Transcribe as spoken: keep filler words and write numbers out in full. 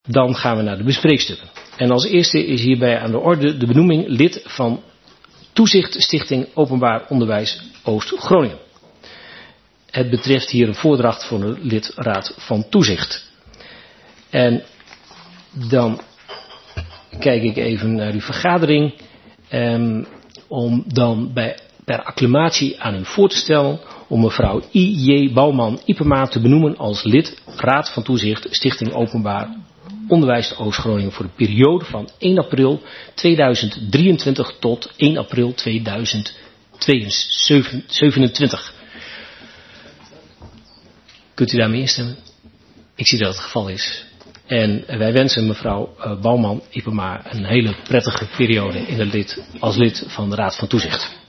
Dan gaan we naar de bespreekstukken. En als eerste is hierbij aan de orde de benoeming lid van Toezicht Stichting Openbaar Onderwijs Oost-Groningen. Het betreft hier een voordracht voor de lidraad van toezicht. En dan kijk ik even naar uw vergadering. Um, om dan bij, per acclamatie aan u voor te stellen om mevrouw I J Bouwman-Ipema te benoemen als lid Raad van Toezicht Stichting Openbaar Onderwijs Oost-Groningen voor de periode van één april tweeduizend drieëntwintig tot één april tweeduizend zevenentwintig. Kunt u daarmee instemmen? Ik zie dat het geval is. En wij wensen mevrouw Bouwman-Ipema een hele prettige periode in de lid, als lid van de Raad van Toezicht.